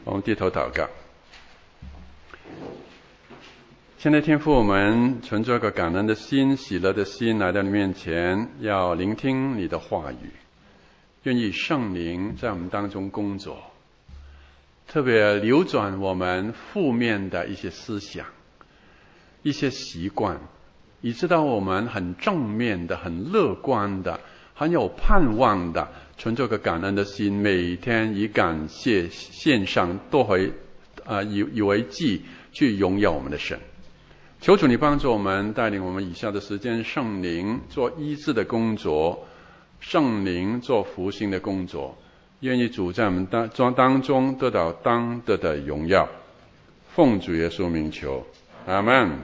我们低头祷告。现在天父，我们存着个感恩的心、喜乐的心来到你面前，要聆听你的话语，愿意圣灵在我们当中工作，特别扭转我们负面的一些思想、一些习惯，以致到我们很正面的、很乐观的、很有盼望的，存着个感恩的心，每天以感谢献上，都会以为祭去荣耀我们的神。求主你帮助我们，带领我们以下的时间，圣灵做医治的工作，圣灵做复兴的工作，愿意主在我们当中得到当得的荣耀。奉主耶稣名求，阿们。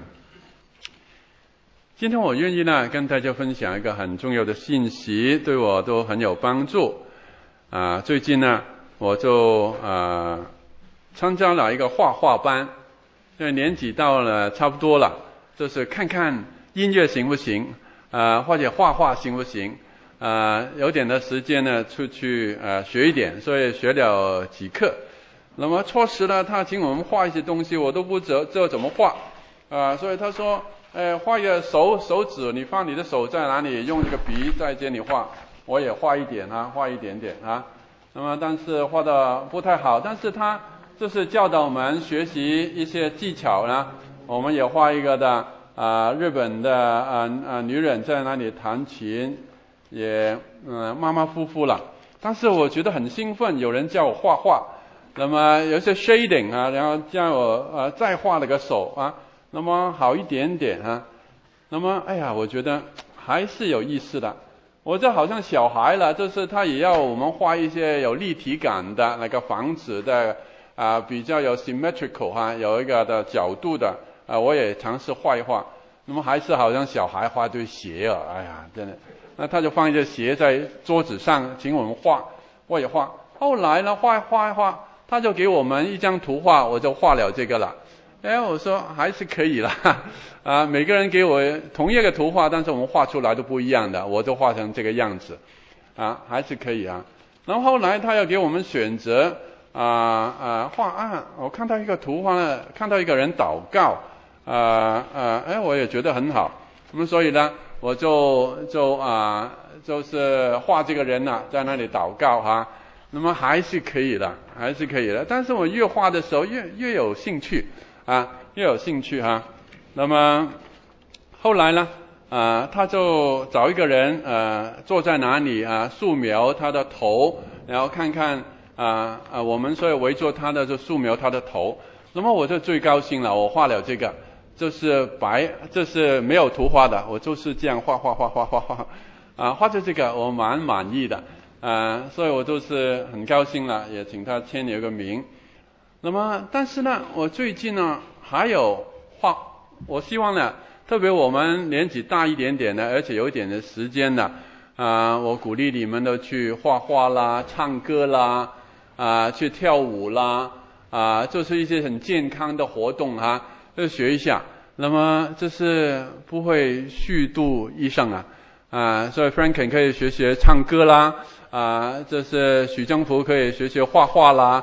今天我愿意呢跟大家分享一个很重要的信息，对我都很有帮助。最近呢我就参加了一个画画班，因为年纪到了差不多了，就是看看音乐行不行，或者画画行不行，有点的时间呢出去学一点，所以学了几课。那么初时呢，他请我们画一些东西，我都不知道怎么画，所以他说，画一个手指，你放你的手在哪里，用这个笔在这里画，我也画一点画一点点那么但是画的不太好，但是他就是教导我们学习一些技巧呢。我们也画一个的日本的女人在那里弹琴，也马马虎虎了。但是我觉得很兴奋，有人叫我画画，那么有些 shading 然后叫我再画了个手那么好一点点那么我觉得还是有意思的。我这好像小孩了，就是他也要我们画一些有立体感的那个房子的比较有 symmetrical 有一个的角度的我也尝试画一画，那么还是好像小孩画对鞋真的。那他就放一些鞋在桌子上，请我们画，我也画。后来呢，画一画，他就给我们一张图画，我就画了这个了。我说还是可以了每个人给我同一个图画，但是我们画出来都不一样的，我都画成这个样子还是可以然后后来他要给我们选择画我看到一个图画呢，看到一个人祷告我也觉得很好。那么所以呢，我就是画这个人在那里祷告那么还是可以的。但是我越画的时候越有兴趣越有兴趣那么后来呢他就找一个人坐在哪里素描他的头，然后看看我们所以围住他的就素描他的头。那么我就最高兴了，我画了这个，这是没有图画的，我就是这样画画着这个我蛮满意的所以我就是很高兴了，也请他签了一个名。那么但是呢，我最近呢还有画，我希望呢，特别我们年纪大一点点的，而且有一点的时间的我鼓励你们都去画画啦，唱歌啦去跳舞啦就是一些很健康的活动就学一下。那么这是不会虚度一生所以 Franklin 可以学唱歌啦这是许正福可以学画画啦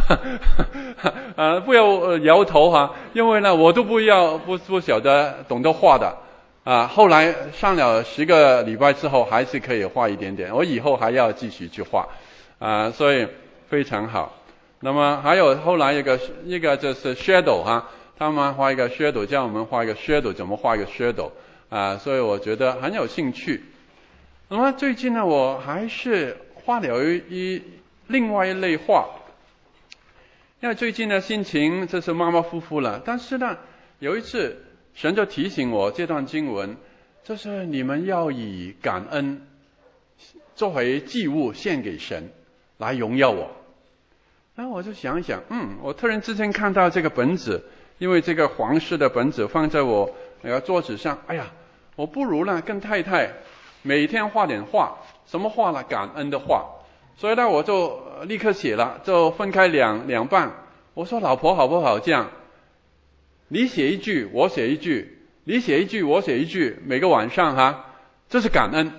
不要摇头因为呢我都不晓得懂得画的后来上了10个礼拜之后还是可以画一点点，我以后还要继续去画所以非常好。那么还有后来一个就是 shadow 他们画一个 shadow， 叫我们画一个 shadow， 怎么画一个 shadow所以我觉得很有兴趣。那么最近呢，我还是画了另外一类画，因为最近呢心情这是马马虎虎了。但是呢，有一次神就提醒我这段经文，就是你们要以感恩作为祭物献给神，来荣耀我。然后我就想一想我突然之间看到这个本子，因为这个黄色的本子放在我那个桌子上，我不如呢跟太太每天画点画，什么画呢？感恩的画。所以呢我就立刻写了，就分开两半。我说老婆好不好这样，你写一句我写一句，你写一句我写一句，每个晚上这是感恩。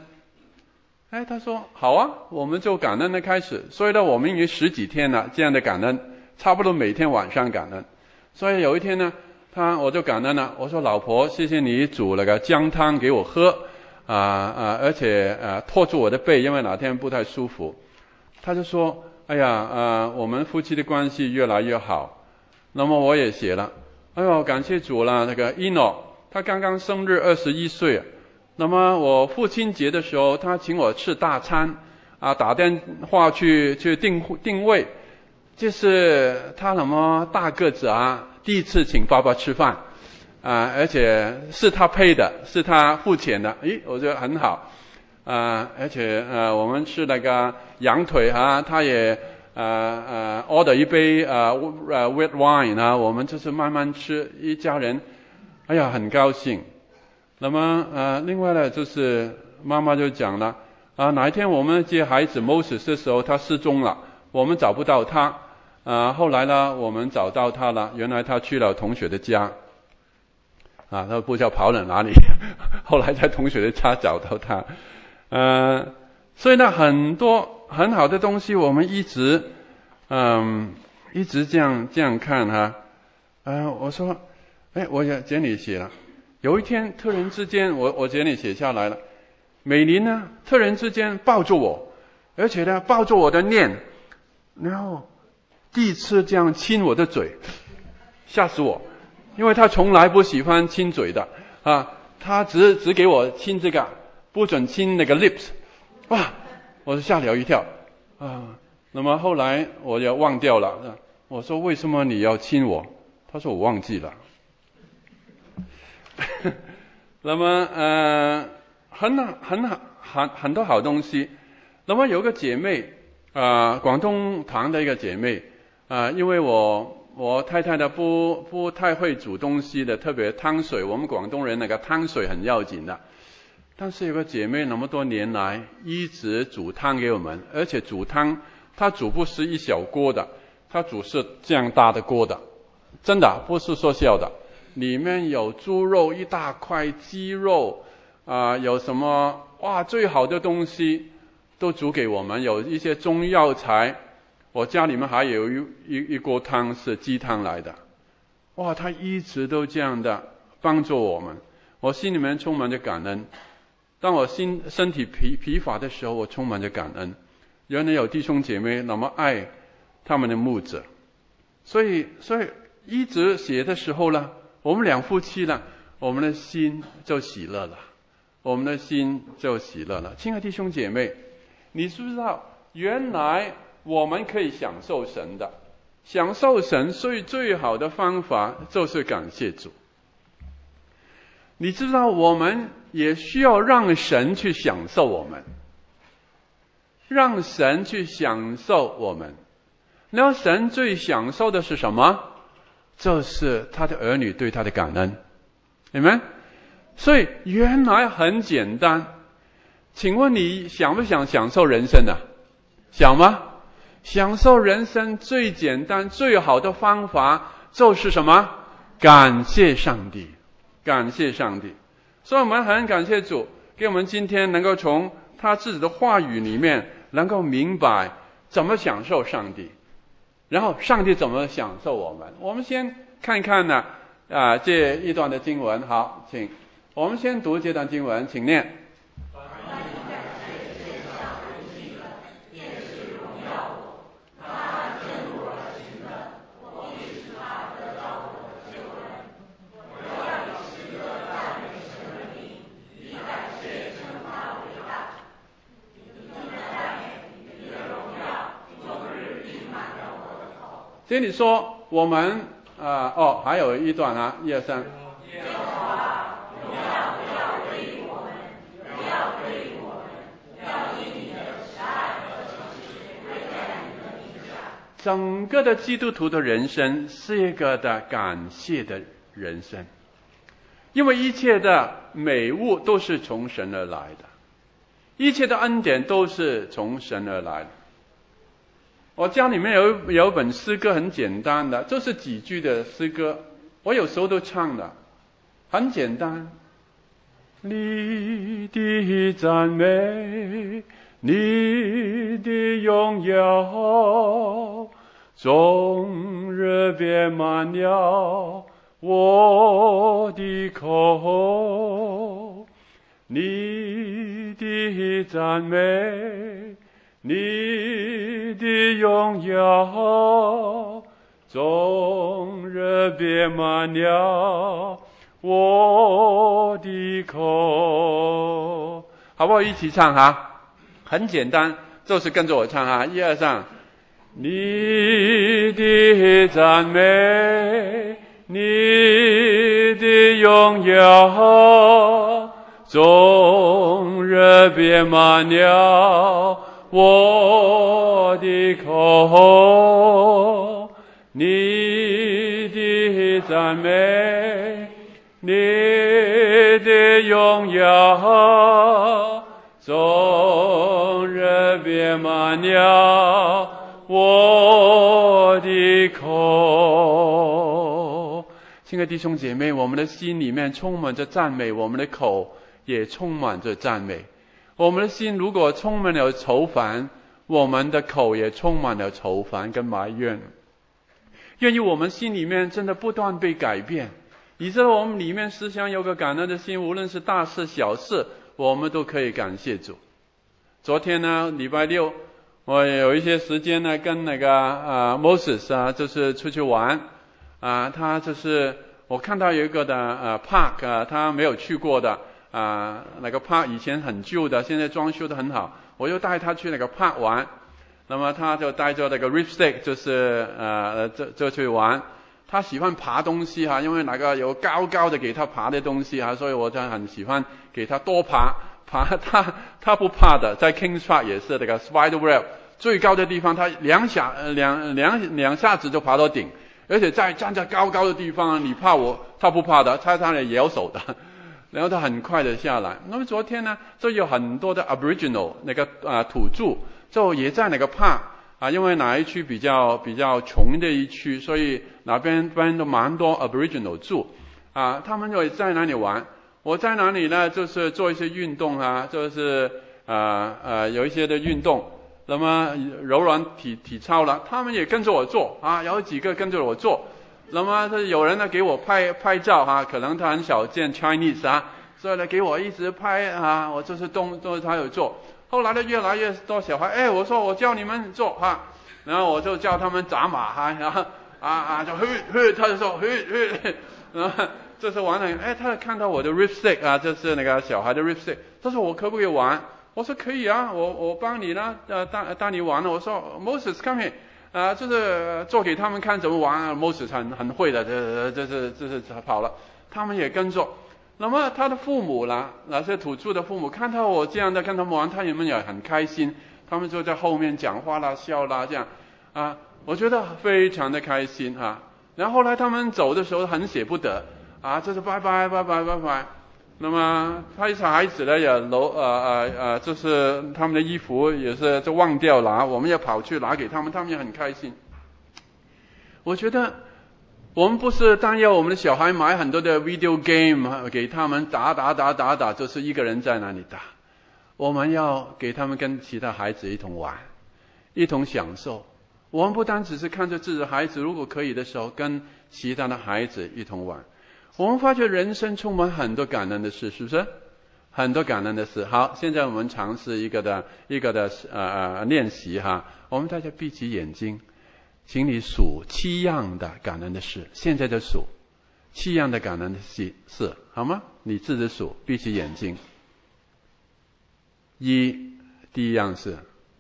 他说好我们就感恩的开始。所以呢我们已经10几天了这样的感恩， 差不多每天晚上感恩。所以有一天呢，我就感恩了，我说老婆，谢谢你煮了个姜汤给我喝，而且托住我的背，因为哪天不太舒服。他就说，哎呀，我们夫妻的关系越来越好。那么我也写了，哎呦，感谢主了，那个一诺，他刚刚生日21岁，那么我父亲节的时候，他请我吃大餐，打电话去定位，就是他那么大个子第一次请爸爸吃饭，而且是他配的，是他付钱的，我觉得很好，而且我们吃那个羊腿他也order 一杯red wine 我们就是慢慢吃，一家人，哎呀很高兴。那么另外呢，就是妈妈就讲了哪一天我们接孩子 Moses 的时候，他失踪了，我们找不到他，后来呢我们找到他了，原来他去了同学的家，他不知道跑了哪里，后来在同学的家找到他，所以呢很多很好的东西，我们一直这样看我说，我也简里写了，有一天突然之间，我简里写下来了，美玲呢突然之间抱住我，而且呢抱住我的脸，然后第一次这样亲我的嘴，吓死我，因为他从来不喜欢亲嘴的他只给我亲这个，不准亲那个 lips， 哇，我吓了一跳那么后来我也忘掉了，我说为什么你要亲我？他说我忘记了。那么很多好东西。那么有个姐妹广东堂的一个姐妹因为我太太的不太会煮东西的，特别汤水，我们广东人那个汤水很要紧的。但是有个姐妹那么多年来一直煮汤给我们，而且煮汤她煮不是一小锅的，她煮是这样大的锅的，真的不是说笑的，里面有猪肉一大块，鸡肉有什么最好的东西都煮给我们，有一些中药材，我家里面还有一锅汤是鸡汤来的，她一直都这样的帮助我们，我心里面充满着感恩。当我身体疲乏的时候，我充满着感恩，原来有弟兄姐妹那么爱他们的牧者，所以一直写的时候呢，我们两夫妻呢，我们的心就喜乐了，我们的心就喜乐了。亲爱的弟兄姐妹，你知不知道原来我们可以享受神的，享受神最好的方法就是感谢主。你知道我们也需要让神去享受我们，让神去享受我们。然后神最享受的是什么？就是他的儿女对他的感恩，你们。所以原来很简单。请问你想不想享受人生呢？想吗？享受人生最简单最好的方法就是什么？感谢上帝，感谢上帝。所以我们很感谢主，给我们今天能够从他自己的话语里面能够明白怎么享受上帝，然后上帝怎么享受我们。我们先看一看呢这一段的经文。好，请我们先读这段经文，请念。这里说我们还有一段1、2、3。整个的基督徒的人生是一个的感谢的人生，因为一切的美物都是从神而来的，一切的恩典都是从神而来的。我家里面有一本诗歌，很简单的，就是几句的诗歌，我有时候都唱的，很简单。你的赞美，你的荣耀， 终日遍满了我的口，你的赞美，你的荣耀，终日遍满了我的口。好不好？一起唱哈，很简单，就是跟着我唱哈，一二三。你的赞美，你的荣耀，终日遍满了我的口。你的赞美，你的荣耀，终日遍满了我的口。亲爱的弟兄姐妹，我们的心里面充满着赞美，我们的口也充满着赞美。我们的心如果充满了愁烦，我们的口也充满了愁烦跟埋怨。愿意我们心里面真的不断被改变，以致我们里面思想有个感恩的心，无论是大事小事，我们都可以感谢主。昨天呢，礼拜六，我有一些时间呢，跟那个Moses 就是出去玩他就是我看到有一个的park 他没有去过的那个 park 以前很旧的，现在装修的很好，我就带他去那个 park 玩。那么他就带着那个 ripstick 就是就去玩。他喜欢爬东西因为那个有高高的给他爬的东西所以我就很喜欢给他多爬他不怕的。在 Kings Park 也是那个 spider web 最高的地方，他两下子就爬到顶，而且在站在高高的地方你怕他不怕的，他来摇手的，然后他很快的下来。那么昨天呢，就有很多的 Aboriginal 那个土著就也在那个park因为哪一区比较穷的一区，所以那边都蛮多 Aboriginal 住他们就在那里玩。我在哪里呢？就是做一些运动就是有一些的运动，那么柔软体操了，他们也跟着我做有几个跟着我做。那么有人呢给我拍照可能他很少见 Chinese 所以呢给我一直拍我就是动作他有做。后来呢越来越多小孩，我说我教你们做然后我就教他们扎马然后就他就说然后这是玩了他看到我的 ripstick 就是那个小孩的 ripstick， 他说我可不可以玩？我说可以我帮你呢带你玩了。我说 Moses come here就是做给他们看怎么玩Moses 很会的，这是跑了，他们也跟着。那么他的父母啦，那些土著的父母看到我这样的跟他们玩，他们也很开心，他们就在后面讲话啦笑啦这样我觉得非常的开心然后后来他们走的时候很舍不得就是拜拜。那么他小孩子呢也就是他们的衣服也是就忘掉了我们也跑去拿给他们，他们也很开心。我觉得我们不是单要我们的小孩买很多的 video game 给他们打，就是一个人在那里打。我们要给他们跟其他孩子一同玩，一同享受。我们不单只是看着自己的孩子，如果可以的时候跟其他的孩子一同玩。我们发觉人生充满很多感恩的事，是不是？很多感恩的事。好，现在我们尝试一个的练习我们大家闭起眼睛，请你数7样的感恩的事，现在就数7样的感恩的事好吗？你自己数，闭起眼睛。第一样是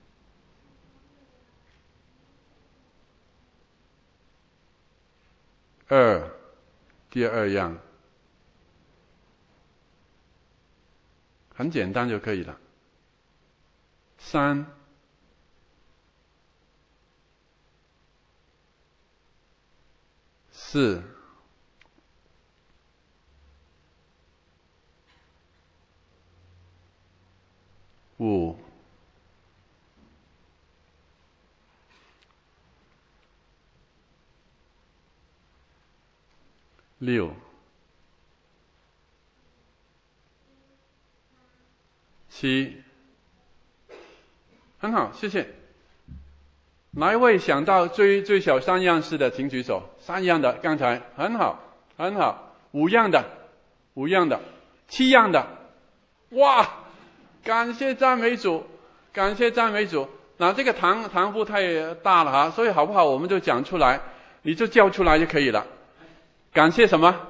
第二样很简单就可以了。3、4、5、6、7，很好，谢谢。 哪一位想到最小3样式的，请举手。3样的，刚才很好，很好。5样的，7样的，哇！感谢赞美主，感谢赞美主。那这个堂幅太大了哈，所以好不好？我们就讲出来，你就叫出来就可以了。感谢什么？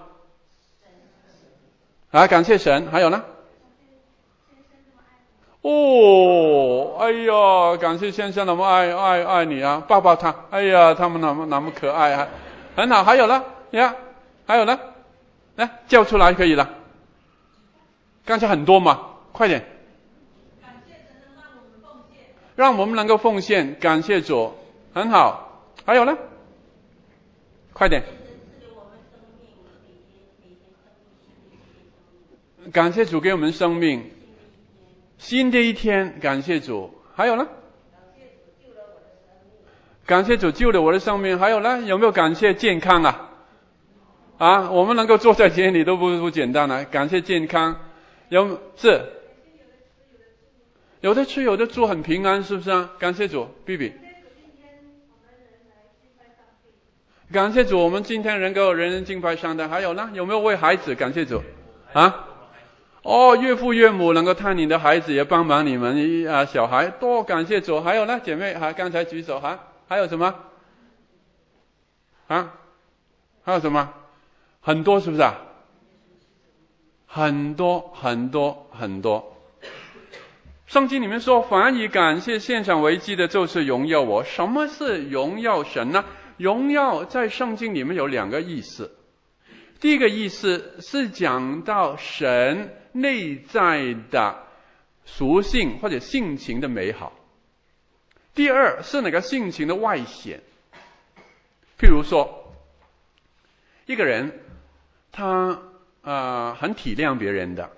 啊，感谢神。还有呢？哦，哎呀，感谢先生那么爱你啊，抱抱他。哎呀，他们那么可爱啊，很好。还有呢？呀，还有呢？来叫出来可以了。刚才很多嘛，快点。感谢神能让我们奉献，让我们能够奉献，感谢主，很好。还有呢？快点。感谢主给我们生命。新的一天，感谢主。还有呢？感谢主救了我的生命。还有呢？有没有感谢健康啊？啊，我们能够坐在这里都不简单了。感谢健康，是有的吃有的住很平安，是不是啊？感谢主 ，BB。感谢主，我们今天能够人人敬拜上帝。还有呢？有没有为孩子感谢主啊？哦，岳父岳母能够探你的孩子，也帮忙你们啊，小孩多感谢主。还有呢，姐妹刚才举手还有什么啊？还有什么？很多是不是啊？很多。圣经里面说，凡以感谢献上为祭的，就是荣耀我。什么是荣耀神呢？荣耀在圣经里面有2个意思。第一个意思是讲到神内在的属性或者性情的美好。第二是那个性情的外显。譬如说，一个人他很体谅别人的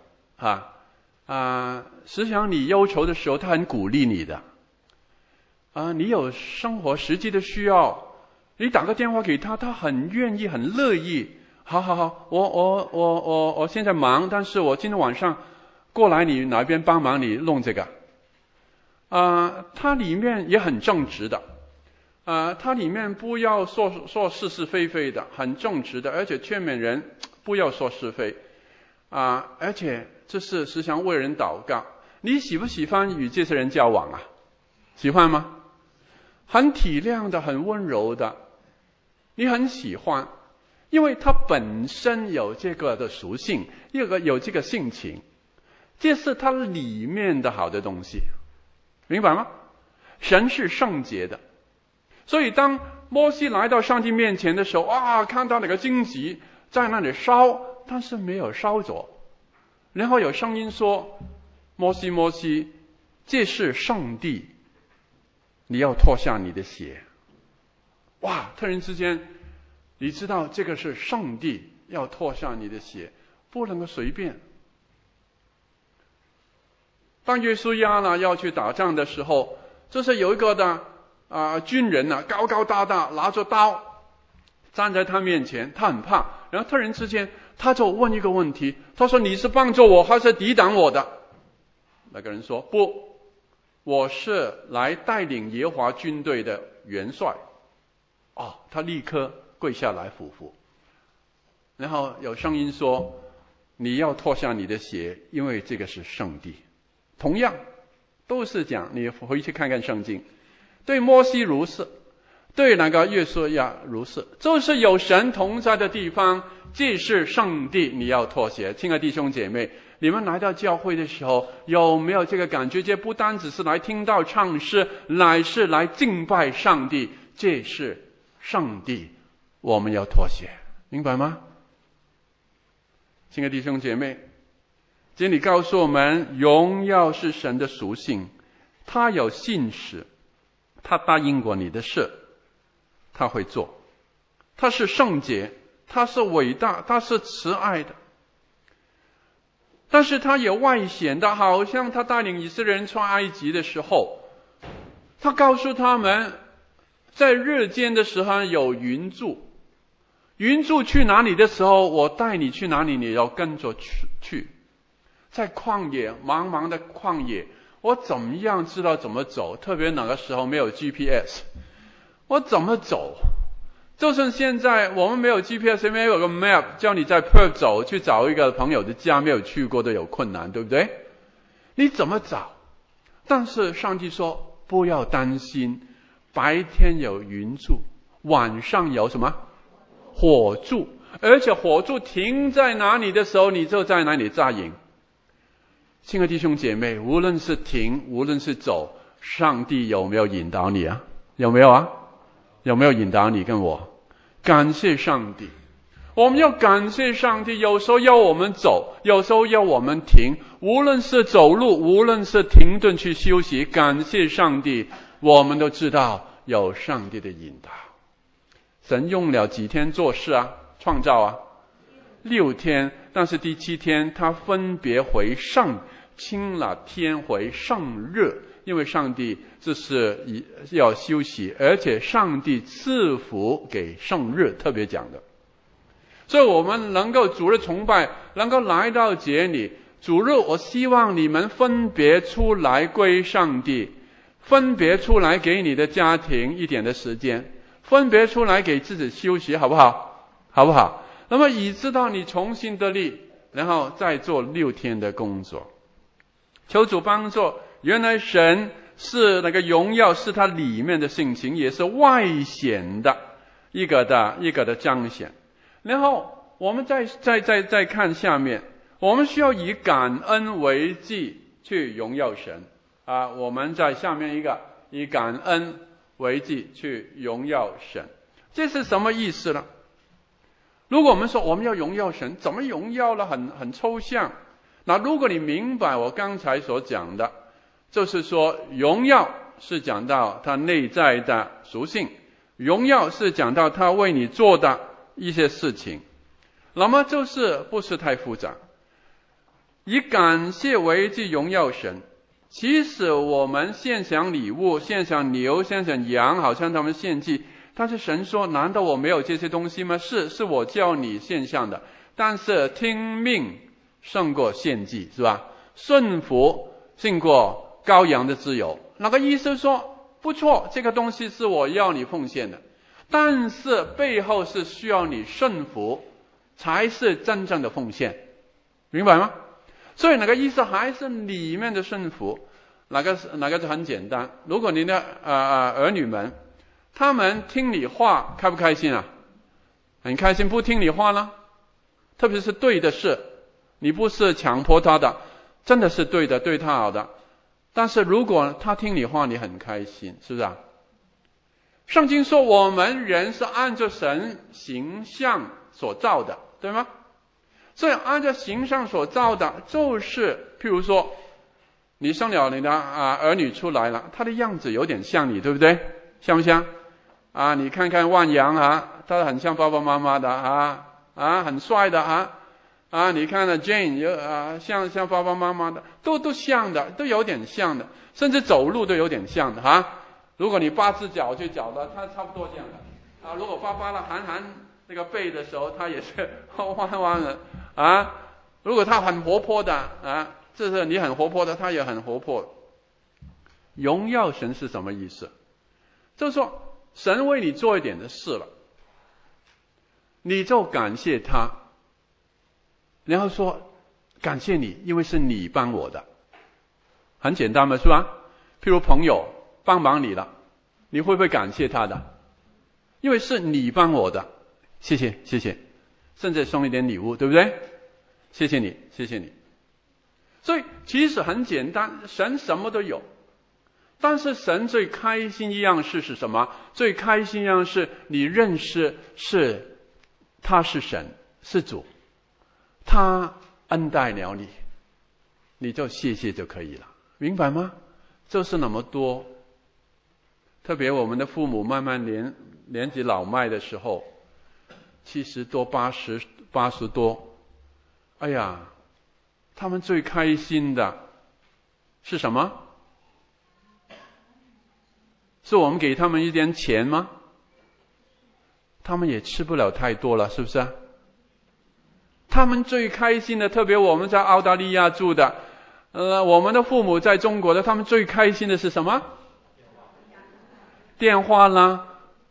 时常你忧愁的时候，他很鼓励你的你有生活实际的需要，你打个电话给他，他很愿意很乐意。好，我现在忙，但是我今天晚上过来你哪边帮忙你弄这个他里面也很正直的他里面不要说是是非非的，很正直的，而且劝勉人不要说是非而且这是时常为人祷告。你喜不喜欢与这些人交往啊？喜欢吗？很体谅的，很温柔的，你很喜欢，因为他本身有这个的属性，有这个性情，这是他里面的好的东西，明白吗？神是圣洁的，所以当摩西来到上帝面前的时候看到那个荆棘在那里烧，但是没有烧着。然后有声音说，摩西，这是上帝，你要脱下你的鞋。哇，突然之间你知道这个是上帝要脱下你的鞋，不能够随便。当约书亚呢要去打仗的时候，就是有一个的军人高高大大拿着刀站在他面前，他很怕，然后突然之间他就问一个问题，他说，你是帮助我还是抵挡我的？那个人说，不，我是来带领耶和华军队的元帅。他立刻跪下来俯伏，然后有声音说，你要脱下你的鞋，因为这个是圣地。同样都是讲，你回去看看圣经，对摩西如是，对那个约书亚如是，就是有神同在的地方，这是圣地，你要脱鞋。亲爱的弟兄姐妹，你们来到教会的时候，有没有这个感觉？这不单只是来听到唱诗，乃是来敬拜上帝，这是上帝，我们要脱鞋，明白吗？亲爱的弟兄姐妹，这里告诉我们，荣耀是神的属性，他有信实，他答应过你的事，他会做，他是圣洁，他是伟大，他是慈爱的。但是他也外显的，好像他带领以色列人出埃及的时候，他告诉他们，在日间的时候有云柱，云柱去哪里的时候，我带你去哪里，你要跟着去。在旷野，茫茫的旷野，我怎么样知道怎么走？特别那个时候没有 GPS， 我怎么走？就算现在我们没有 GPS， 没有个 map 叫你在 Perth 走去找一个朋友的家，没有去过都有困难，对不对？你怎么找？但是上帝说不要担心，白天有云柱，晚上有什么？火柱，而且火柱停在哪里的时候，你就在哪里扎营。亲爱的弟兄姐妹，无论是停，无论是走，上帝有没有引导你啊？有没有啊？有没有引导你跟我？感谢上帝，我们要感谢上帝。有时候要我们走，有时候要我们停，无论是走路，无论是停顿去休息，感谢上帝，我们都知道有上帝的引导。神用了几天做事啊？创造啊，6天，但是第7天他分别回上，清了天回上日，因为上帝这是要休息，而且上帝赐福给圣日，特别讲的。所以我们能够主日崇拜，能够来到节里，主日我希望你们分别出来归上帝，分别出来给你的家庭一点的时间，分别出来给自己休息，好不好？好不好？那么以知道你重新得力，然后再做6天的工作。求主帮助，原来神是那个荣耀，是他里面的性情，也是外显的一个的彰显。然后我们再看下面，我们需要以感恩为祭去荣耀神啊！我们在下面以感恩为祭去荣耀神，这是什么意思呢？如果我们说我们要荣耀神，怎么荣耀呢？很抽象。那如果你明白我刚才所讲的，就是说荣耀是讲到他内在的属性，荣耀是讲到他为你做的一些事情，那么就是不是太复杂。以感谢为祭荣耀神，其实我们献上礼物，献上牛，献上羊，好像他们献祭，但是神说难道我没有这些东西吗？是我叫你献上的，但是听命胜过献祭，是吧？顺服胜过羔羊的自由。那个意思说不错，这个东西是我要你奉献的，但是背后是需要你顺服才是真正的奉献，明白吗？所以那个意思还是里面的顺服。那个就很简单，如果你的儿女们他们听你话，开不开心啊？很开心。不听你话呢，特别是对的事，你不是强迫他的，真的是对的，对他好的，但是如果他听你话，你很开心，是不是啊？圣经说我们人是按照神形象所造的，对吗？所以按照形象所造的，就是譬如说你生了你的儿女出来了，他的样子有点像你，对不对？像不像啊？你看看万阳啊，他很像爸爸妈妈的很帅的你看了 Jane 像爸爸妈妈的，都像的，都有点像的，甚至走路都有点像的如果你8只脚去脚的，他差不多这样的如果发了含那个背的时候，他也是弯弯的如果他很活泼的这是你很活泼的，他也很活泼。荣耀神是什么意思？就是说神为你做一点的事了，你就感谢他，然后说感谢你，因为是你帮我的，很简单嘛，是吧？譬如朋友帮忙你了，你会不会感谢他的？因为是你帮我的，谢谢，甚至送一点礼物，对不对？谢谢你。所以其实很简单，神什么都有，但是神最开心一样事是什么？最开心一样是你认识是他是神，是主，他恩待了你，你就谢谢就可以了，明白吗？就是那么多。特别我们的父母慢慢年纪老迈的时候，70多80多，哎呀，他们最开心的是什么？是我们给他们一点钱吗？他们也吃不了太多了，是不是啊？他们最开心的，特别我们在澳大利亚住的我们的父母在中国的，他们最开心的是什么？电话啦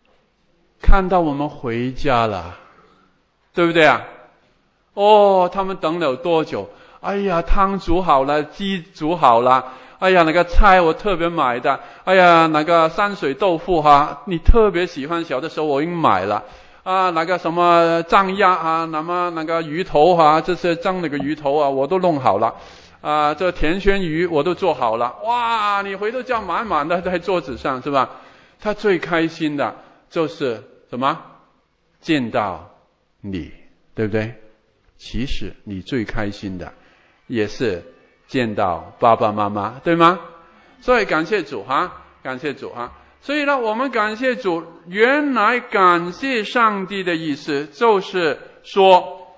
看到我们回家了，对不对啊？哦，他们等了多久？哎呀，汤煮好了，鸡煮好了，哎呀，那个菜我特别买的，哎呀，那个山水豆腐哈，你特别喜欢，小的时候我已经买了啊，那个什么酱鸭啊，那个鱼头啊，这些蒸那个鱼头啊，我都弄好了啊，这甜鲜鱼我都做好了，哇，你回到家满满的在桌子上是吧？他最开心的就是什么？见到你，对不对？其实你最开心的也是见到爸爸妈妈，对吗？所以感谢主哈，感谢主哈。所以呢，我们感谢主，原来感谢上帝的意思就是说，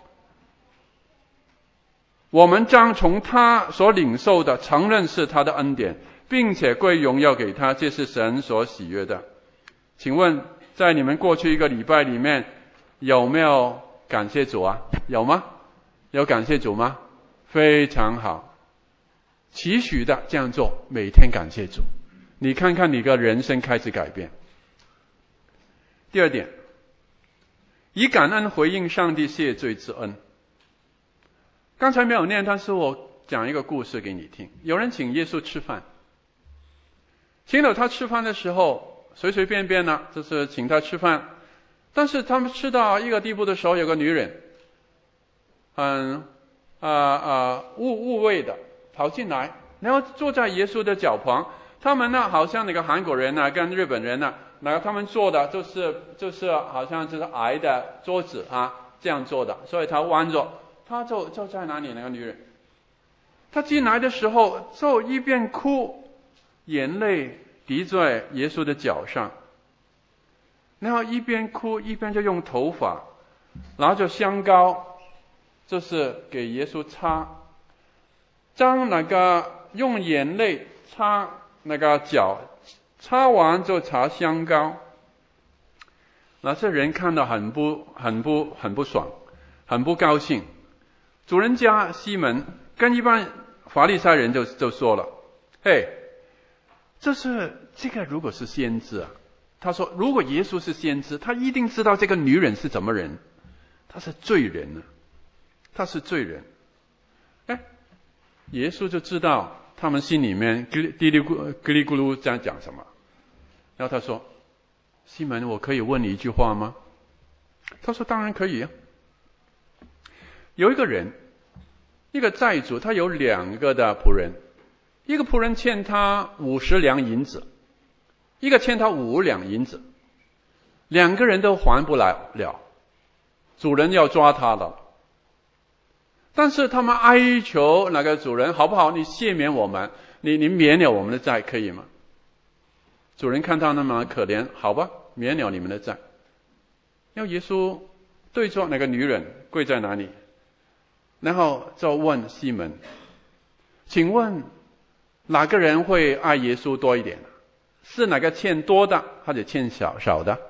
我们将从他所领受的承认是他的恩典，并且归荣耀给他，这是神所喜悦的。请问在你们过去一个礼拜里面有没有感谢主啊？有吗？有感谢主吗？非常好，期许的这样做，每天感谢主，你看看你的人生开始改变。第二点，以感恩回应上帝谢罪之恩。刚才没有念，但是我讲一个故事给你听。有人请耶稣吃饭，请了他吃饭的时候，随随便便呢，就是请他吃饭。但是他们吃到一个地步的时候，有个女人很误会的跑进来，然后坐在耶稣的脚旁。他们呢，好像那个韩国人呢，跟日本人呢，然后他们做的就是好像就是矮的桌子啊，这样做的。所以他弯着，他就在哪里？那个女人，她进来的时候就一边哭，眼泪滴在耶稣的脚上，然后一边哭一边就用头发拿着香膏，就是给耶稣擦，将那个用眼泪擦那个脚，擦完就擦香膏。那些人看到很不爽，很不高兴。主人家西门跟一般法利赛人就说了：“嘿，这个如果是先知啊，他说如果耶稣是先知，他一定知道这个女人是怎么人，她是罪人啊，她是罪人。”耶稣就知道他们心里面嘀哩咕噜在讲什么，然后他说：“西门，我可以问你一句话吗？”他说：“当然可以啊。”有一个人，一个债主，他有2个的仆人，一个仆人欠他50两银子，一个欠他5两银子，2个人都还不了，主人要抓他了。但是他们哀求那个主人，好不好？你赦免我们，你免了我们的债，可以吗？主人看他那么可怜，好吧，免了你们的债。然后耶稣对着那个女人跪在哪里，然后就问西门：“请问哪个人会爱耶稣多一点？是哪个欠多的，或者欠少的？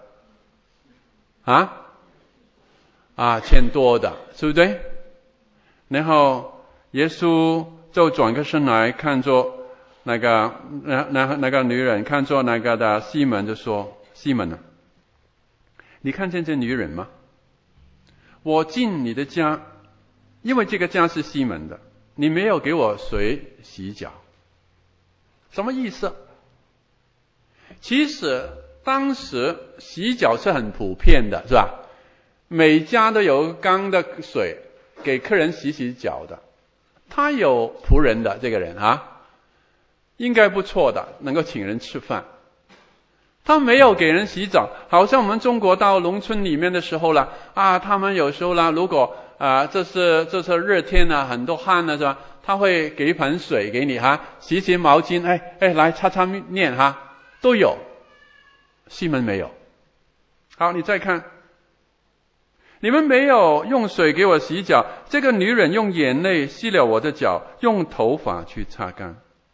欠多的，对不对？”然后耶稣就转个身来看着那个女人，看着那个的西门，就说：“西门啊，你看见这女人吗？我进你的家，因为这个家是西门的，你没有给我水洗脚。”什么意思？其实当时洗脚是很普遍的，是吧？每家都有缸的水给客人洗脚的。他有仆人的这个人应该不错的，能够请人吃饭。他没有给人洗澡，好像我们中国到农村里面的时候了他们有时候啦，如果这是热天很多汗了是吧？他会给一盆水给你洗毛巾，来擦面都有。西门没有。好，你再看，你们没有用水给我洗脚，这个女人用眼泪洗了我的脚，用头发去擦干。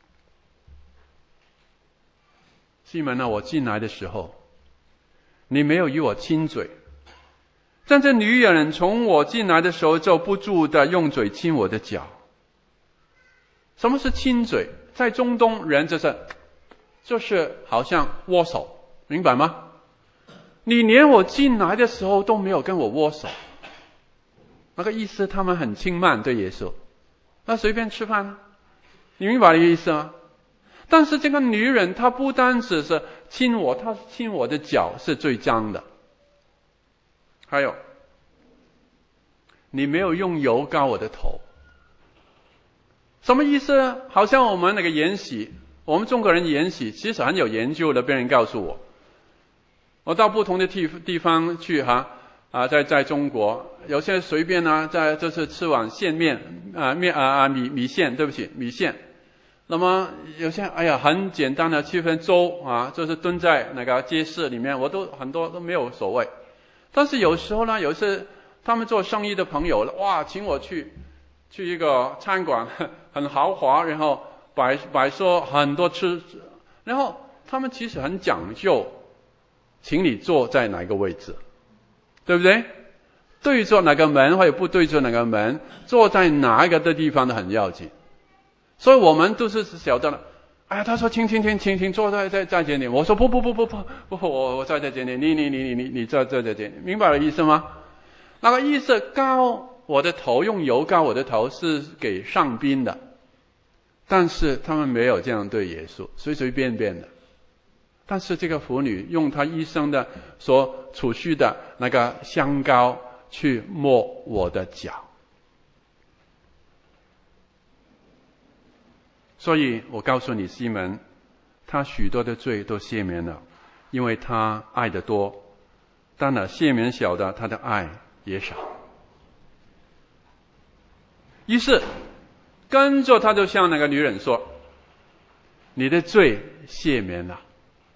西门我进来的时候，你没有与我亲嘴，但这女人从我进来的时候就不住的用嘴亲我的脚。什么是亲嘴？在中东人就是好像握手，明白吗？ 你连我进来的时候都没有跟我握手。那个意思他们很轻慢对耶稣，那随便吃饭，你明白这个意思吗？但是这个女人她不单只是亲我，她亲我的脚是最脏的。还有，你没有用油膏我的头。什么意思呢？好像我们那个沿袭，我们中国人沿袭其实很有研究的，别人告诉我，我到不同的地方去在中国，有些随便就是吃碗线米线，对不起，米线。那么有些很简单的7分粥就是蹲在那个街市里面，我都很多都没有所谓。但是有时候呢，有些他们做生意的朋友，请我去一个餐馆，很豪华，然后摆设很多吃，然后他们其实很讲究，请你坐在哪个位置，对不对？对着哪个门或者不对着哪个门，坐在哪一个的地方都很要紧。所以我们都是晓得了。他说请坐在这里。我说不，我在这里，你在这里，明白了意思吗？那个意思，膏我的头，用油膏我的头是给上宾的，但是他们没有这样对耶稣，随随便便的。但是这个妇女用她一生的所储蓄的那个香膏去抹我的脚。所以我告诉你，西门，他许多的罪都赦免了，因为他爱得多；当然赦免小的，他的爱也少。于是跟着他就向那个女人说：“你的罪赦免了。”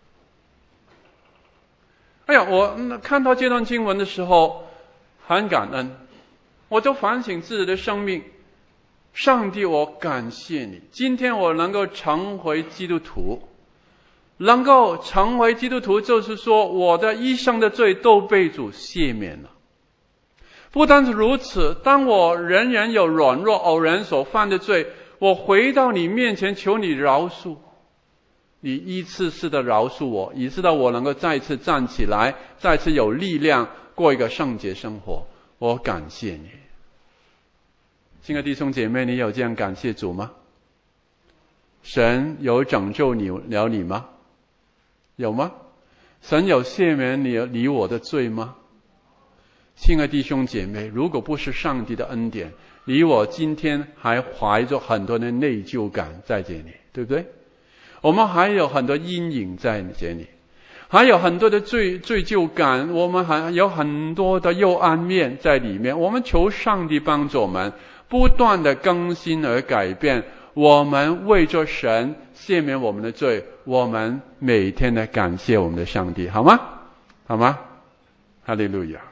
我看到这段经文的时候很感恩，我就反省自己的生命。上帝，我感谢你，今天我能够成为基督徒。能够成为基督徒，就是说我的一生的罪都被主赦免了。不单是如此，当我仍然有软弱，偶然所犯的罪，我回到你面前求你饶恕，你一次次的饶恕我，以致到我能够再次站起来，再次有力量过一个圣洁生活。我感谢你。亲爱的弟兄姐妹，你有这样感谢主吗？神有拯救了你吗？有吗？神有赦免你我的罪吗？亲爱的弟兄姐妹，如果不是上帝的恩典，你我今天还怀着很多的内疚感在这里，对不对？我们还有很多阴影在这里，还有很多的罪疚感，我们还有很多的幽暗面在里面。我们求上帝帮助我们不断的更新而改变，我们为着神赦免我们的罪，我们每天的感谢我们的上帝，好吗？好吗？哈利路亚。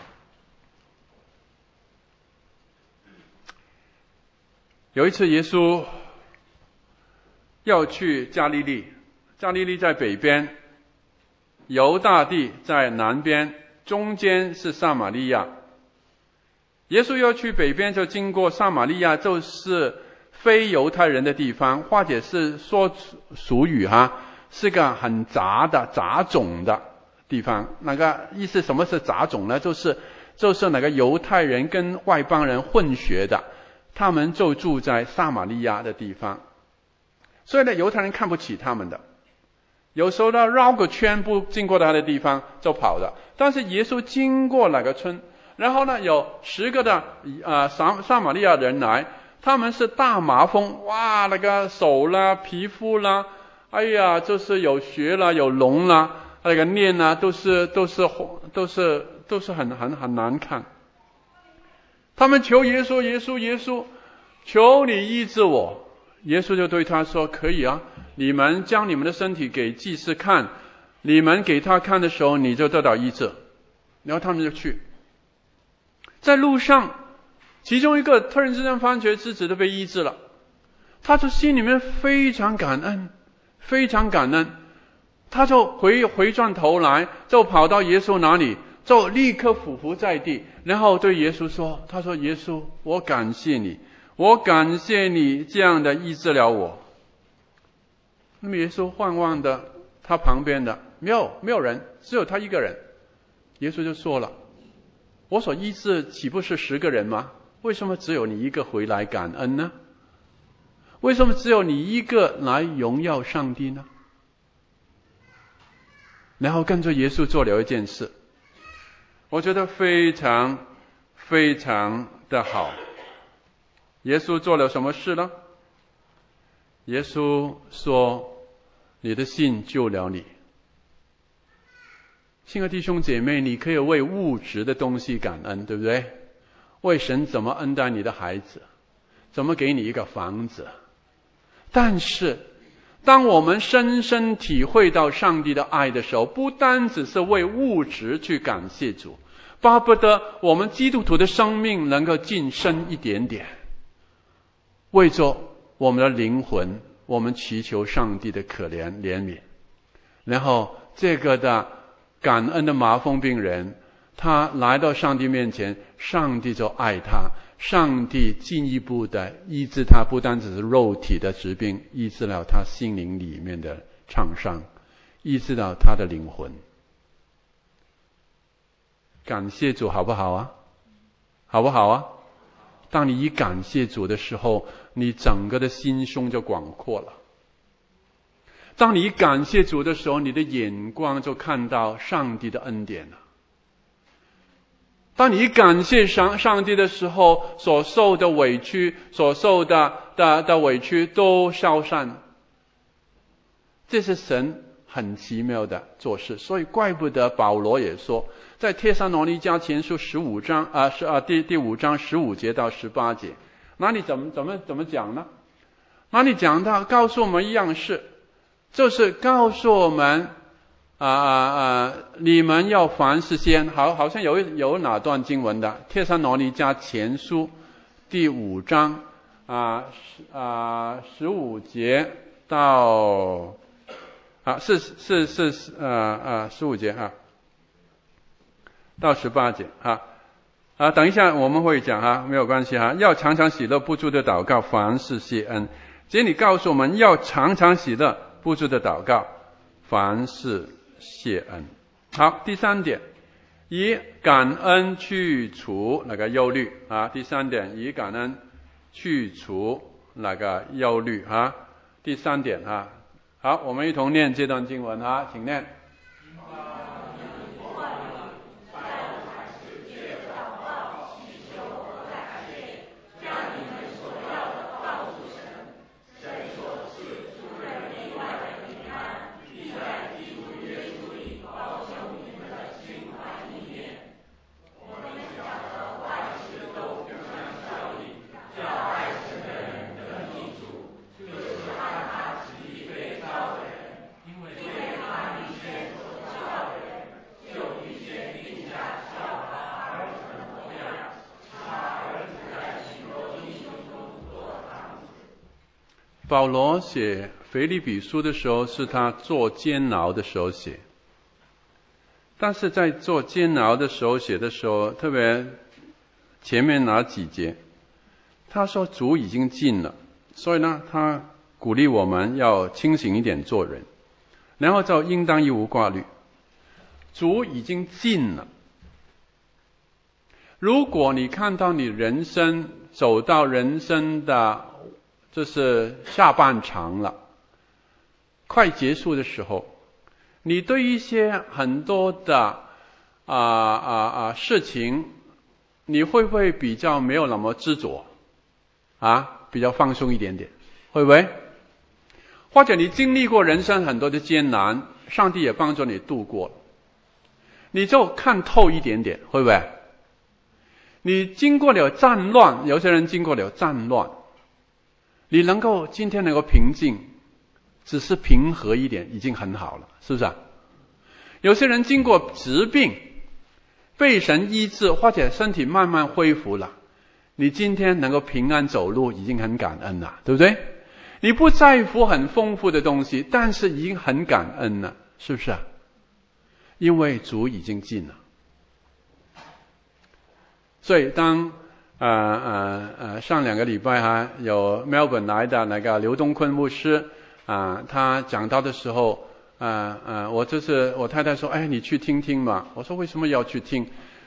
有一次耶稣要去加利利，加利利在北边，犹大地在南边，中间是撒玛利亚。耶稣要去北边，就经过撒玛利亚，就是非犹太人的地方，或者是说俗语是个很杂种的地方。那个意思，什么是杂种呢？就是那个犹太人跟外邦人混血的，他们就住在撒玛利亚的地方。所以呢，犹太人看不起他们的，有时候呢绕个圈不经过他的地方就跑了。但是耶稣经过那个村，然后呢有10个的撒玛利亚人来，他们是大麻风，哇，那个手啦、皮肤啦，就是有血啦、有脓啦，那个面啦都是很难看。他们求耶稣，耶稣，求你医治我。耶稣就对他说：可以啊，你们将你们的身体给祭司看，你们给他看的时候，你就得到医治。然后他们就去，在路上，其中一个突然之间发觉自己都被医治了，他就心里面非常感恩，他就回转头来，就跑到耶稣那里，就立刻俯伏在地，然后对耶稣说：他说耶稣，我感谢你这样的医治了我。那么耶稣晃晃的，他旁边的没有人，只有他一个人， 耶稣就说了，我所医治岂不是10个人吗？为什么只有你一个回来感恩呢？为什么只有你一个来荣耀上帝呢？然后跟着耶稣做了一件事，我觉得非常非常的好。耶稣做了什么事呢？耶稣说，你的信救了你。亲爱的弟兄姐妹，你可以为物质的东西感恩，对不对？为神怎么恩待你的孩子，怎么给你一个房子。但是当我们深深体会到上帝的爱的时候，不单只是为物质去感谢主，巴不得我们基督徒的生命能够晋升一点点，为着我们的灵魂，我们祈求上帝的可怜怜悯。然后这个的感恩的麻风病人，他来到上帝面前，上帝就爱他，上帝进一步的医治他，不单只是肉体的疾病，医治了他心灵里面的创伤，医治了他的灵魂。感谢主好不好啊？好不好啊？当你一感谢主的时候，你整个的心胸就广阔了。当你一感谢主的时候，你的眼光就看到上帝的恩典了。当你一感谢上帝的时候，所受的委屈，所受的委屈都消散。这是神很奇妙的做事，所以怪不得保罗也说，在帖撒罗尼迦前书15章第5章15节到18节，那你怎么讲呢？那你讲到告诉我们一样事，就是告诉我们你们要凡事先，好像有哪段经文的，帖撒罗尼迦前书第5章15节到15节到18节等一下我们会讲没有关系要常常喜乐，不住的祷告，凡事谢恩。这里告诉我们要常常喜乐，不住的祷告，凡事谢恩。好，第3点，以感恩去除那个忧虑第3点，以感恩去除那个忧虑第3点好，我们一同念这段经文请念。保罗写腓立比书的时候，是他做监牢的时候写，但是在做监牢的时候写的时候，特别前面哪几节，他说主已经近了，所以呢，他鼓励我们要清醒一点做人，然后就应当一无挂虑。主已经近了。如果你看到你人生走到人生的就是下半场了，快结束的时候，你对一些很多的事情，你会不会比较没有那么执着比较放松一点点，会不会？或者你经历过人生很多的艰难，上帝也帮助你度过了，你就看透一点点，会不会？你经过了战乱，有些人经过了战乱，你今天能够平静，只是平和一点已经很好了，是不是有些人经过疾病，被神医治，或者身体慢慢恢复了，你今天能够平安走路已经很感恩了，对不对？你不在乎很丰富的东西，但是已经很感恩了，是不是因为主已经近了。所以当上2个礼拜有 Melbourne 来的那个刘东坤牧师他讲到的时候我太太说，哎，你去听听嘛。我说为什么要去听？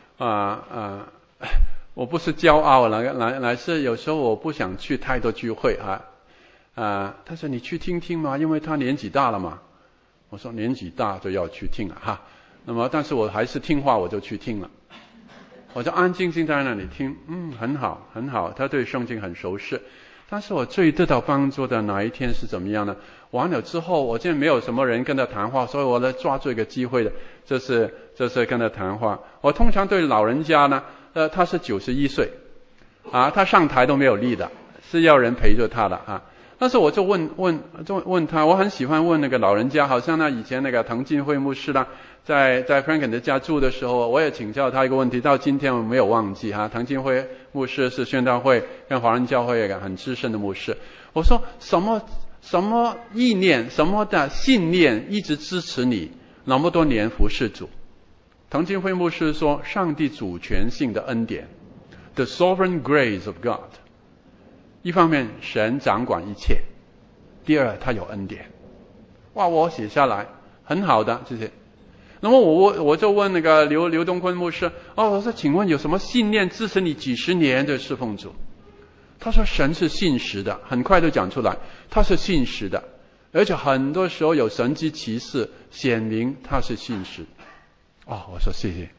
我不是骄傲来是有时候我不想去太多聚会他说你去听听嘛，因为他年纪大了嘛。我说年纪大就要去听哈。那么但是我还是听话，我就去听了。我就安静静在那里听，很好很好，他对圣经很熟识。但是我最得到帮助的哪一天是怎么样呢？完了之后，我现在没有什么人跟他谈话，所以我来抓住一个机会的，就是跟他谈话。我通常对老人家呢，他是91岁，他上台都没有力的，是要人陪着他的但是我就问他，我很喜欢问那个老人家，好像以前那个滕近慧牧师呢，在 Franklin 的家住的时候，我也请教他一个问题，到今天我没有忘记滕近慧牧师是宣道会跟华人教会一个很资深的牧师。我说什么意念，什么的信念一直支持你那么多年服侍主？滕近慧牧师说，上帝主权性的恩典 ，the sovereign grace of God。一方面神掌管一切，第二他有恩典。哇，我写下来，很好的这些。那么我就问那个刘东坤牧师，我说请问有什么信念支持你几十年的侍奉主？他说神是信实的，很快就讲出来，他是信实的，而且很多时候有神迹奇事显明他是信实。我说谢谢。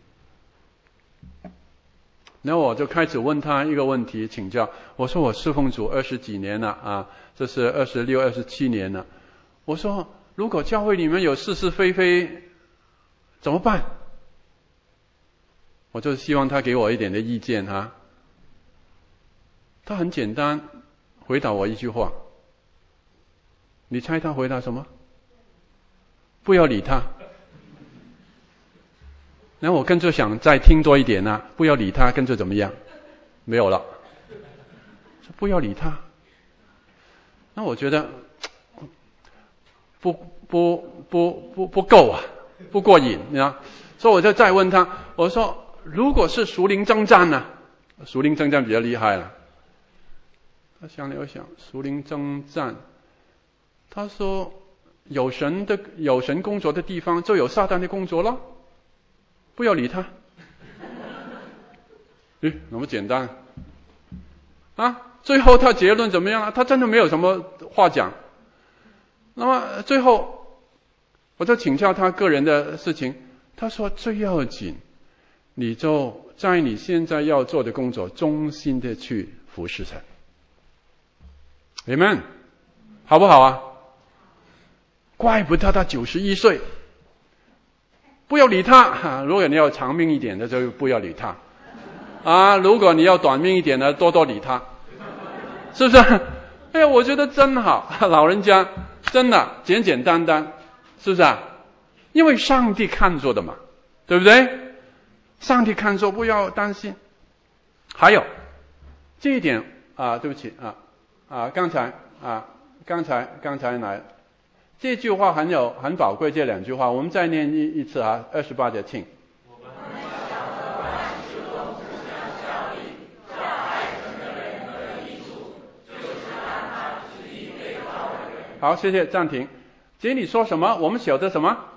然后我就开始问他一个问题，请教。我说我侍奉主20几年了这是26、27年了。我说如果教会里面有是是非非怎么办？我就希望他给我一点的意见他很简单回答我一句话，你猜他回答什么？不要理他。然后我跟着想再听多一点不要理他，跟着怎么样？没有了。不要理他。那我觉得不够不过瘾所以我就再问他，我说如果是属灵征战呢？属灵征战比较厉害了。他想了想，属灵征战，他说有神工作的地方就有撒旦的工作了。不要理他。那么简单最后他结论怎么样他真的没有什么话讲。那么最后我就请教他个人的事情，他说最要紧，你就在你现在要做的工作忠心的去服侍神。Amen， 好不好怪不得他91岁。不要理他如果你要长命一点的就不要理他如果你要短命一点的多理他，是不是？我觉得真好，老人家真的简简单单，是不是因为上帝看着的嘛，对不对？上帝看着，不要担心。还有这一点对不起刚才来这句话很宝贵，这两句话我们再念一次28节，请。我们晓得万事都互相效力，叫爱神的人得益处，就是按他旨意被造的人。好，谢谢，暂停。这里说什么？我们晓得什么？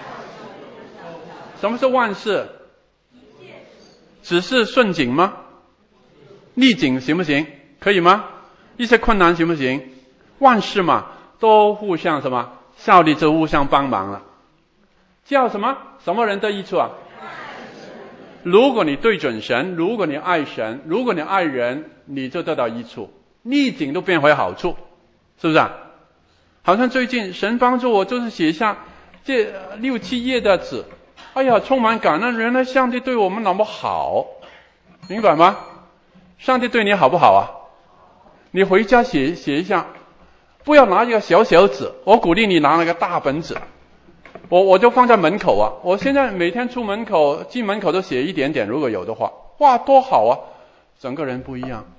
什么是万事？只是顺境吗？逆境行不行？可以吗？一些困难行不行？万事嘛都互相什么效力，就互相帮忙了。叫什么人得益处如果你对准神，如果你爱神，如果你爱人，你就得到益处，逆境都变回好处，是不是好像最近神帮助我就是写下这6、7页的纸，充满感恩，原来上帝对我们那么好，明白吗？上帝对你好不好你回家写一下，不要拿一个小小纸，我鼓励你拿那个大本纸。我就放在门口我现在每天进门口都写一点点，如果有的话，哇，多好整个人不一样。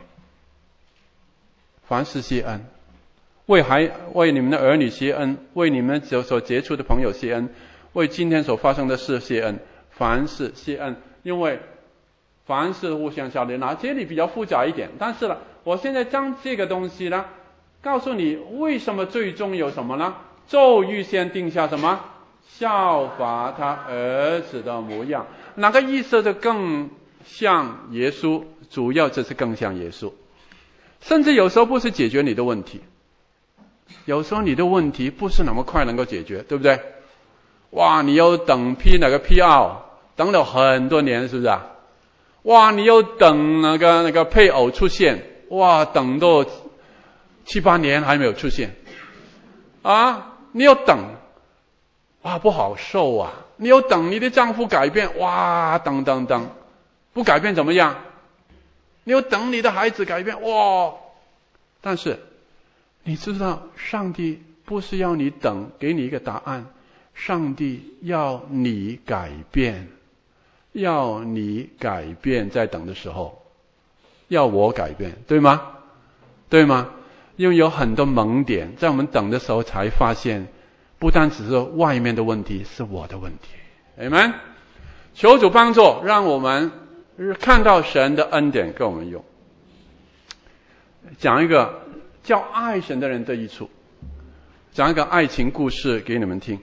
凡事谢恩，为你们的儿女谢恩，为你们所接触的朋友谢恩，为今天所发生的事谢恩，凡事谢恩，因为凡事互相效力。这里比较复杂一点，但是我现在将这个东西告诉你为什么最终有什么呢？就预先定下什么效法他儿子的模样。哪个意思就更像耶稣？主要就是更像耶稣。甚至有时候不是解决你的问题，有时候你的问题不是那么快能够解决，对不对？哇，你要等批那个 PR， 等了很多年，是不是啊？哇，你要等那个配偶出现，哇，等到7、8年还没有出现啊！你要等，哇，不好受啊！你要等你的丈夫改变，哇，等，不改变怎么样？你要等你的孩子改变，哇！但是你知道，上帝不是要你等，给你一个答案，上帝要你改变，要你改变，在等的时候，要我改变，对吗？对吗？因为有很多盲点，在我们等的时候才发现，不单只是外面的问题，是我的问题。Amen。求主帮助，让我们看到神的恩典跟我们用。讲一个叫爱神的人的益处，讲一个爱情故事给你们听。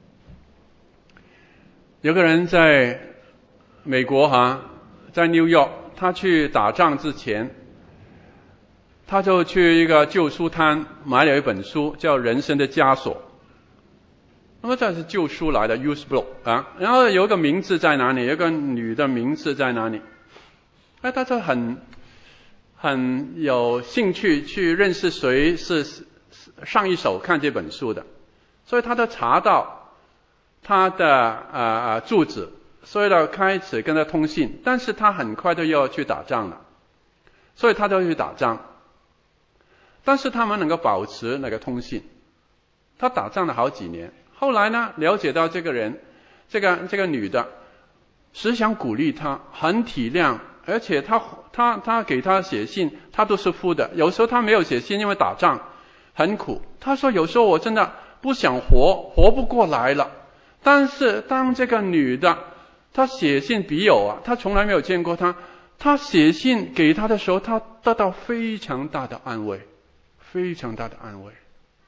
有个人在美国在 New York， 他去打仗之前，他就去一个旧书摊买了一本书，叫《人生的枷锁》。那么这是旧书来的 ，Used Book 啊。然后有一个名字在哪里？有一个女的名字在哪里？他就很有兴趣去认识谁是上一手看这本书的，所以他就查到他的住址，所以呢开始跟他通信。但是他很快就要去打仗了，所以他就去打仗。但是他们能够保持那个通信。他打仗了好几年，后来呢了解到这个人，这个女的，时常鼓励他，很体谅。而且他给他写信，他都是敷的。有时候他没有写信，因为打仗很苦。他说有时候我真的不想活不过来了。但是当这个女的，她写信笔友他从来没有见过她写信给他的时候，他得到非常大的安慰，非常大的安慰。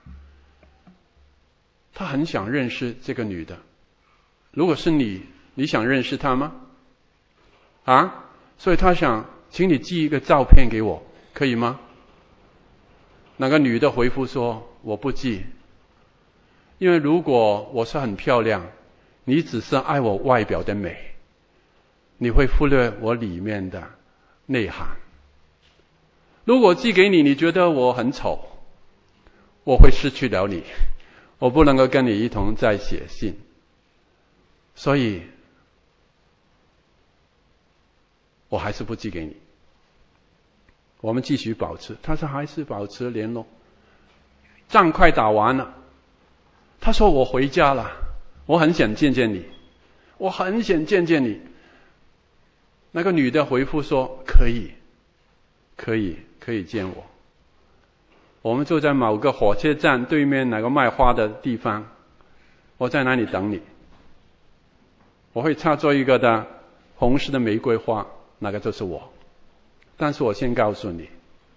他很想认识这个女的。如果是你想认识她吗？所以他想请你寄一个照片给我，可以吗？那个女的回复说，我不寄，因为如果我是很漂亮，你只是爱我外表的美，你会忽略我里面的内涵。如果寄给你，你觉得我很丑，我会失去了你，我不能够跟你一同再写信。所以我还是不寄给你，我们继续保持。他说还是保持联络。仗快打完了，他说我回家了，我很想见见你，我很想见见你。那个女的回复说可以见我。我们就在某个火车站对面那个卖花的地方，我在那里等你。我会插做一个的红色的玫瑰花，那个就是我。但是我先告诉你，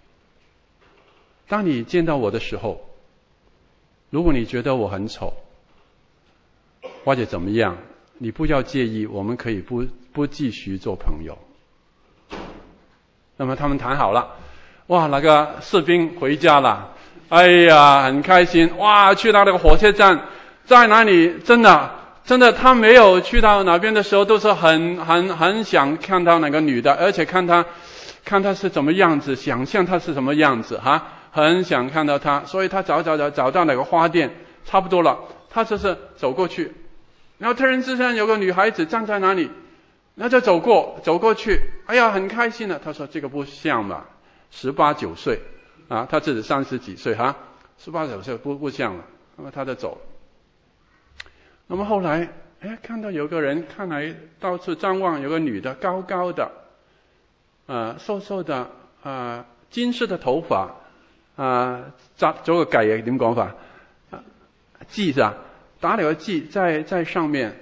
当你见到我的时候，如果你觉得我很丑或者怎么样，你不要介意，我们可以不继续做朋友。那么他们谈好了，哇，那个士兵回家了，哎呀很开心，哇，去到那个火车站，在哪里真的他没有去到哪边的时候，都是很想看到那个女的，而且看她是怎么样子，想象她是什么样子很想看到她。所以他找到哪个花店差不多了，他就是走过去，然后突然之间有个女孩子站在那里，然后就走过去，哎呀很开心了。他说这个不像吧，18、19岁他自己30几岁18、19岁不像了。那么他就走了。那么后来看到有个人看来到处张望，有个女的高高的瘦瘦的金色的头发紮咗個髻點講法髻是吧，打了個髻在上面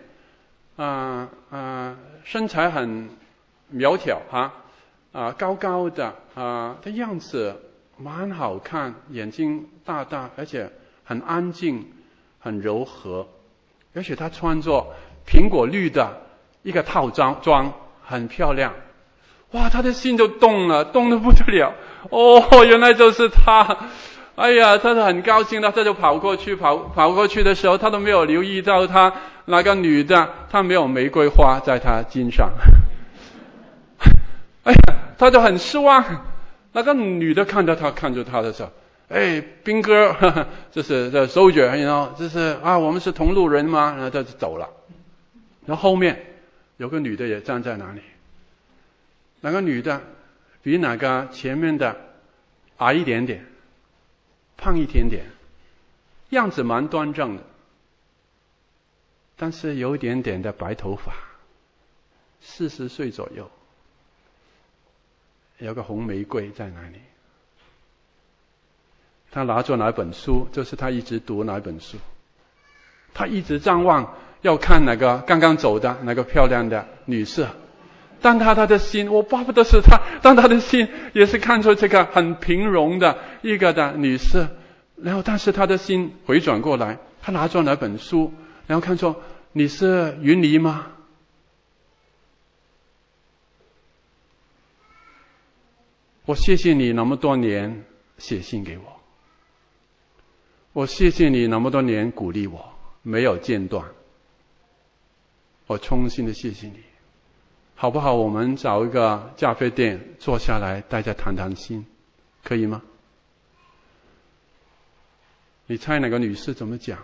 身材很苗條高高的的样子蠻好看，眼睛大大，而且很安靜很柔和。 而且她穿着苹果绿的一个套装，很漂亮。哇，他的心就动了，动得不得了。哦，原来就是他。哎呀，他是很高兴的，他就跑过去的时候，他都没有留意到他那个女的，她没有玫瑰花在他肩上。哎呀，他就很失望。那个女的看着他的时候，哎，兵哥，这是这 soldier， you know， 这是啊，我们是同路人吗？然后他就走了。然后后面有个女的也站在那里，那个女的比那个前面的矮一点点，胖一点点，样子蛮端正的，但是有一点点的白头发，40岁左右，有个红玫瑰在那里。他拿着哪本书，就是他一直读哪本书，他一直张望要看那个刚刚走的那个漂亮的女士，但他的心，我巴不得是他，但他的心也是看出这个很平庸的一个的女士。然后但是他的心回转过来，他拿着那本书，然后看说，你是云妮吗？我谢谢你那么多年写信给我，我谢谢你那么多年鼓励我，没有间断，我衷心的谢谢你。好不好？我们找一个咖啡店坐下来，大家谈谈心，可以吗？你猜哪个女士怎么讲？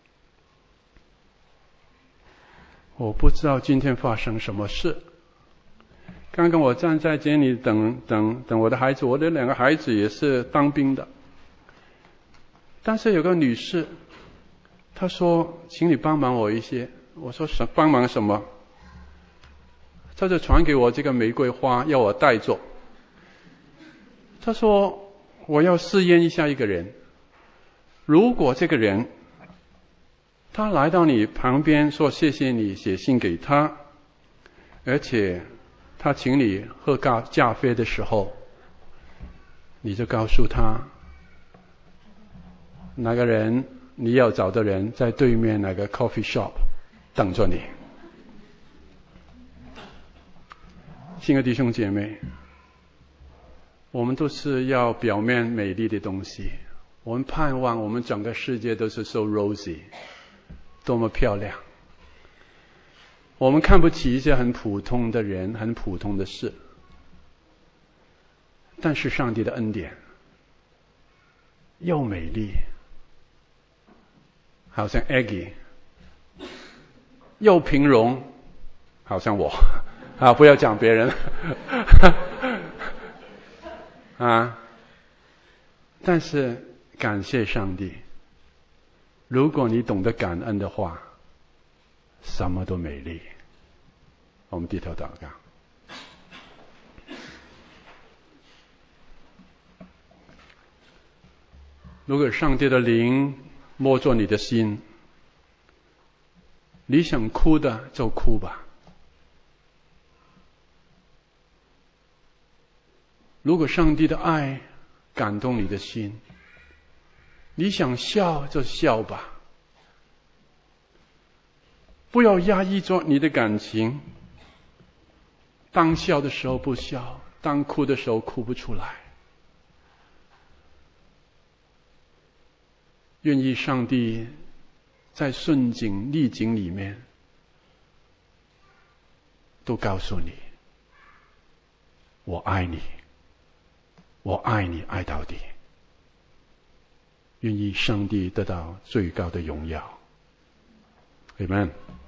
我不知道今天发生什么事。刚刚我站在这里等我的孩子，我的2个孩子也是当兵的。但是有个女士，她说：“请你帮忙我一些。”我说：“帮忙什么？”她就传给我这个玫瑰花，要我带着。她说：“我要试验一下一个人，如果这个人他来到你旁边说谢谢你，写信给他，而且他请你喝咖啡的时候，你就告诉他那个人你要找的人在对面那个 coffee shop 等着你。”亲爱的弟兄姐妹，我们都是要表面美丽的东西，我们盼望我们整个世界都是 so rosy， 多么漂亮。我们看不起一些很普通的人，很普通的事，但是上帝的恩典又美丽，好像 Aggie， 又平庸，好像我啊，不要讲别人啊。但是感谢上帝，如果你懂得感恩的话，什么都美丽。我们低头祷告。如果上帝的灵摸着你的心，你想哭的就哭吧。如果上帝的爱感动你的心，你想笑就笑吧。不要压抑着你的感情，当笑的时候不笑，当哭的时候哭不出来。愿意上帝在顺境逆境里面都告诉你，我爱你，我爱你，爱到底。愿意上帝得到最高的荣耀。Amen。